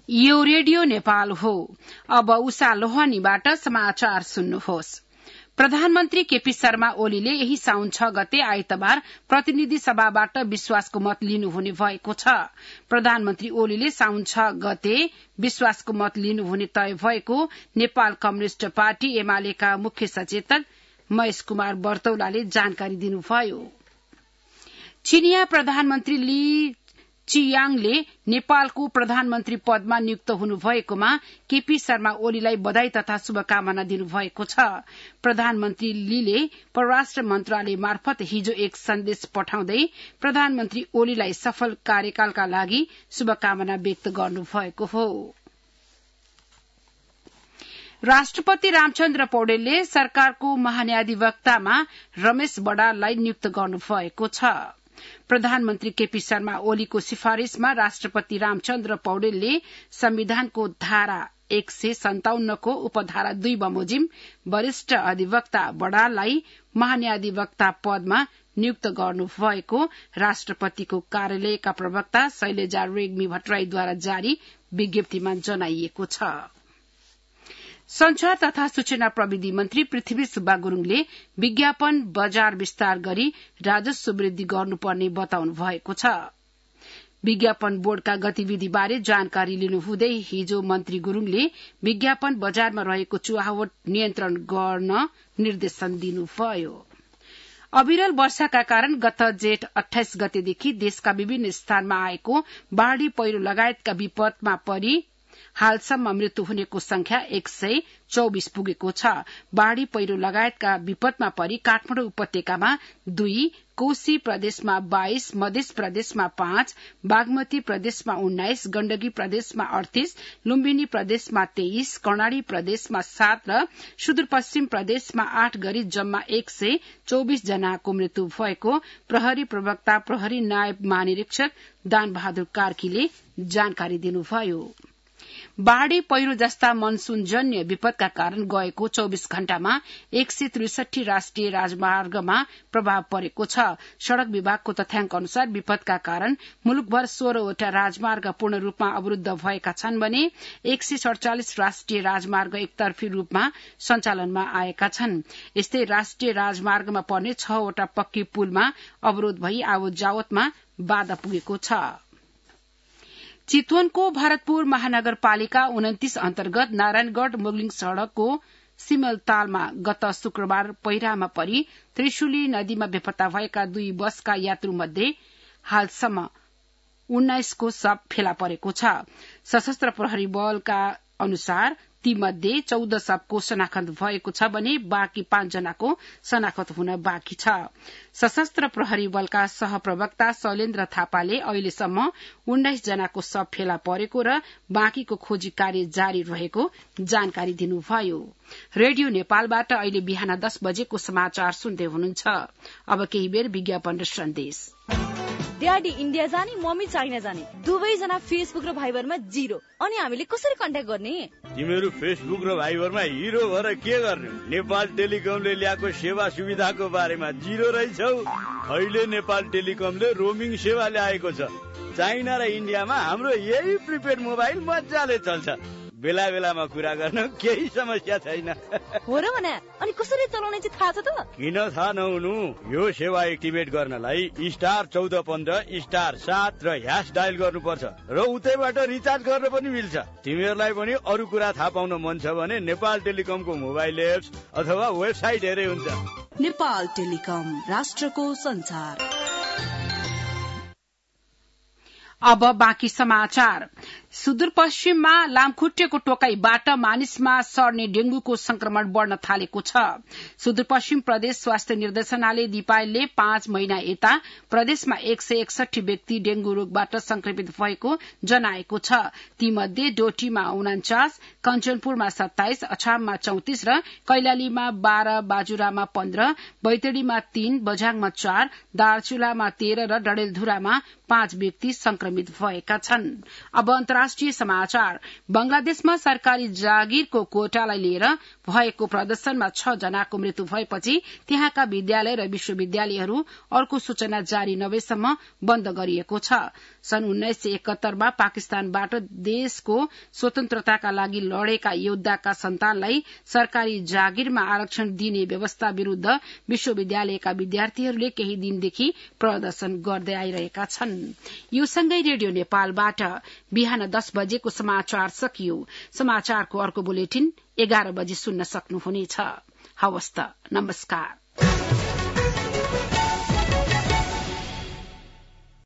यो रेडियो नेपाल हो। अब उषा लोहानीबाट समाचार सुन्नुहोस्। प्रधानमन्त्री केपी शर्मा ओलीले यही साउन 6 गते आइतबार प्रतिनिधि सभाबाट विश्वासको मत लिनुहुने भएको छ। प्रधानमन्त्री ओलीले साउन 6 गते विश्वासको मत लिनुहुने तय भएको नेपाल कम्युनिष्ट पार्टी एमालेका मुख्य सचेतक महेश कुमार बर्तौलाले जानकारी दिनुभयो। चिनिया प्रधानमन्त्री ली चियाङले नेपालको प्रधानमन्त्री पदमा नियुक्त हुनुभएकोमा केपी शर्मा ओलीलाई बधाई तथा शुभकामना दिनुभएको छ। प्रधानमन्त्री लीले परराष्ट्र मन्त्रालय मार्फत हिजो एक सन्देश पठाउँदै प्रधानमन्त्री ओलीलाई सफल कार्यकालका लागि शुभकामना व्यक्त गर्नुभएको हो। राष्ट्रपति रामचन्द्र पौडेलले सरकारको महान्यायाधिवक्तामा रमेश बडाललाई नियुक्त गर्नुभएको छ। प्रधानमन्त्री केपी शर्मा ओलीको सिफारिशमा राष्ट्रपति रामचन्द्र पौडेलले संविधानको धारा 157 को उपधारा 2 बमोजिम वरिष्ठ अधिवक्ता बडाललाई महान्यायाधिवक्ता पदमा नियुक्त गर्नुभएको राष्ट्रपतिको कार्यालयका प्रवक्ता शैलजा रेग्मी भट्टराईद्वारा जारी विज्ञप्तिमा जनाइएको छ। संचार तथा सूचना प्रविधि मन्त्री पृथ्वी सुब्बा गुरूङले विज्ञापन बजार विस्तार गरी राजस्व वृद्धि गर्नुपर्ने बताउनु भएको छ। विज्ञापन बोर्डका गतिविधिबारे जानकारी लिनुहुँदै हिजो मन्त्री गुरूङले विज्ञापन बजारमा रहेको चुहावट नियन्त्रण गर्न निर्देशन दिनुभयो। अविरल वर्षाका कारण गत जेठ 28 गतेदेखि देशका विभिन्न स्थानमा आएको बाढ़ी पहिरो लगायतका विपदमा परि हालसम्म मृत्यु हुनेको संख्या 124 पुगेको छ। बाढ़ी पहिरो लगायतका विपदमा परि काठमाडौँ उपत्यकामा 2, कोशी प्रदेशमा 22, मध्य प्रदेशमा 5, बागमती प्रदेशमा 19, गण्डकी प्रदेशमा 38, लुम्बिनी प्रदेशमा 23, कर्णाली प्रदेशमा 7 र सुदूरपश्चिम प्रदेशमा 8 गरी जम्मा 124 जनाको मृत्यु भएको प्रहरी प्रवक्ता प्रहरी नायब महानिरीक्षक दान बहादुर कार्कीले जानकारी दिनुभयो। बाढ़ी पहिरो जस्ता मनसूनजन्य विपदका कारण गएको 24 घण्टामा 163 राष्ट्रिय राजमार्गमा प्रभाव परेको छ। सड़क विभागको तथ्याङ्क अनुसार विपदका कारण मुलुकभर 16 वटा राजमार्ग पूर्ण रूपमा अवरूद्ध भएका छन् भने 147 राष्ट्रिय राजमार्ग एकतर्फी रूपमा सञ्चालनमा आएका छन्। यस्तै राष्ट्रिय राजमार्गमा पर्ने 6 वटा पक्की पुलमा अवरोध भई आवत जावतमा बाधा पुगेको छ। चितवनको भरतपुर महानगरपालिका 29 अन्तर्गत नारायणगढ़ मुगलिङ सड़कको सिमलतालमा गत शुक्रबार पहिरामा परि त्रिशुली नदीमा बेपत्ता भएका 2 बसका यात्रु मध्ये हालसम्म 19 को शव फेला परेको छ। सशस्त्र प्रहरी बलका अनुसार ती मध्ये 14 शवको शनाखत भएको छ भने बाँकी 5 जनाको शनाखत हुन बाँकी छ। सशस्त्र प्रहरी बलका सहप्रवक्ता शैलेन्द्र थापाले अहिलेसम्म 19 जनाको शव फेला परेको र बाँकीको खोजी कार्य जारी रहेको जानकारी दिनुभयो। रेडियो नेपालबाट अहिले बिहान 10 बजेको समाचार सुन्दै हुनुहुन्छ। अब केही बेर विज्ञापन र सन्देश। ड्याडी इन्डिया जाने, मम्मी चाइना जाने, दुवैजना फेसबुक र भाइबरमा 0। अनि हामीले कसरी कन्ट्याक्ट गर्ने? तिमीहरू फेसबुक र भाइबरमा हिरो भएर के गर्ने? नेपाल टेलिकमले ल्याएको सेवा सुविधाको बारेमा 0 रहेछौ। अहिले नेपाल टेलिकमले रोमिङ सेवा ल्याएको छ। चाइना र इन्डियामा हाम्रो यही प्रिपेड मोबाइल मजाले चल्छ। बेला बेलामा कुरा गर्न केही समस्या छैन। हो र भने अनि कसरी चलाउने चाहिँ थाहा छ त? किन थाहा नहुनु? यो सेवा एक्टिभेट गर्नलाई *1415 *7 र # डायल गर्नुपर्छ र उतैबाट रिचार्ज गर्न पनि मिल्छ। तिमीहरूलाई पनि अरू कुरा थाहा पाउन मन छ भने नेपाल टेलिकमको मोबाइल एप्स अथवा वेबसाइट हेरे हुन्छ। नेपाल टेलिकम, राष्ट्रको संचार। अब बाँकी समाचार। सुदूरपश्चिममा लामखुट्टेको टोकाईबाट मानिसमा सर्ने डेंगूको संक्रमण बढ़न थालेको छ। सुदूरपश्चिम प्रदेश स्वास्थ्य निर्देशनालय दिपायलले 5 महिना यता प्रदेशमा 161 व्यक्ति डेंगू रोगबाट संक्रमित भएको जनाएको छ। तीमध्ये डोटीमा 49, कञ्चनपुरमा 27, अछाममा 34 र कैलालीमा 12, बाजुरामा 15, बैतडीमा 3, बझाङमा 4, दार्चुलामा 13 र डडेलधुरामा 5 व्यक्ति संक्रमित भएका छन्। अब अन्तर्राष्ट्रिय समाचार। बंगलादेशमा सरकारी जागिरको कोटालाई लिएर भएको प्रदर्शनमा 6 जनाको मृत्यु भएपछि त्यहाँका विद्यालय र विश्वविद्यालयहरू अर्को सूचना जारी नभएसम्म बन्द गरिएको छ। सन् 1971 मा पाकिस्तानबाट देशको स्वतन्त्रताका लागि लडेका योद्धाका सन्तानलाई सरकारी जागिरमा आरक्षण दिने व्यवस्था विरूद्ध विश्वविद्यालयका विद्यार्थीहरूले केही दिनदेखि प्रदर्शन गर्दै आइरहेका छन्। यो सँगै रेडियो नेपालबाट बिहान 10 बजेको समाचार सकियो। समाचारको अर्को बुलेटिन 11 बजे सुन्न सक्नुहुनेछ। हवस् त, नमस्कार।